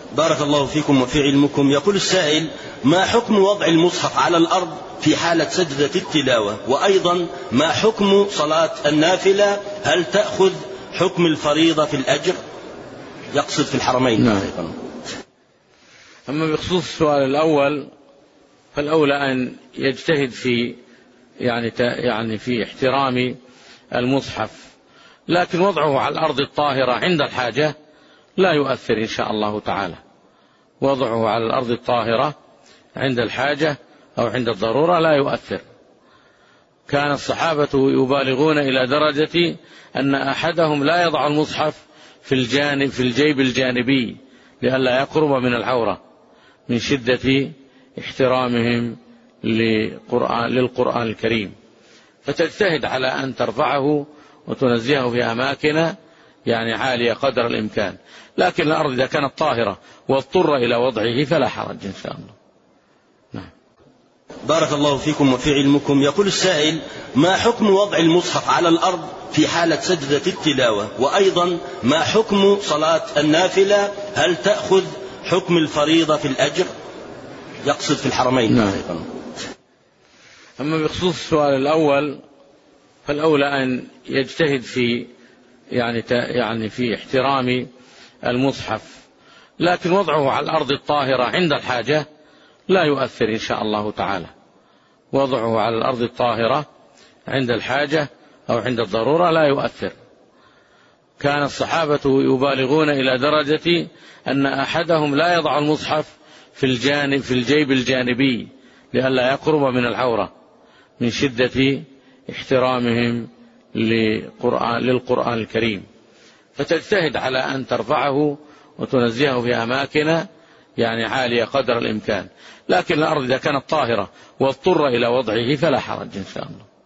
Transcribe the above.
بارك الله فيكم وفي علمكم. يقول السائل: ما حكم وضع المصحف على الأرض في حالة سجدة التلاوة؟ وأيضا ما حكم صلاة النافلة؟ هل تأخذ حكم الفريضة في الأجر؟ يقصد في الحرمين. نعم. أما بخصوص السؤال الأول فالأولى أن يجتهد في في احترام المصحف، لكن وضعه على الأرض الطاهرة عند الحاجة لا يؤثر إن شاء الله تعالى. وضعه على الأرض الطاهرة عند الحاجة أو عند الضرورة لا يؤثر. كان الصحابة يبالغون إلى درجة أن أحدهم لا يضع المصحف في الجيب الجانبي لئلا يقرب من العورة من شدة احترامهم للقرآن الكريم. فتجتهد على أن ترفعه وتنزهه في أماكن عالية قدر الإمكان، لكن الأرض إذا كانت طاهرة واضطر إلى وضعه فلا حرج إن شاء الله. نعم. بارك الله فيكم وفي علمكم. يقول السائل: ما حكم وضع المصحف على الأرض في حالة سجدة التلاوة؟ وأيضا ما حكم صلاة النافلة؟ هل تأخذ حكم الفريضة في الأجر؟ يقصد في الحرمين. نعم. أما بخصوص السؤال الأول فالأولى أن يجتهد في في احترام المصحف، لكن وضعه على الأرض الطاهرة عند الحاجة لا يؤثر إن شاء الله تعالى. وضعه على الأرض الطاهرة عند الحاجة أو عند الضرورة لا يؤثر. كان الصحابة يبالغون إلى درجة أن أحدهم لا يضع المصحف في الجيب الجانبي لئلا يقرب من العورة من شدة احترامهم للقرآن الكريم. فتجتهد على أن ترفعه وتنزهه في أماكن عالية قدر الإمكان، لكن الأرض إذا كانت طاهرة واضطر إلى وضعه فلا حرج إن شاء الله.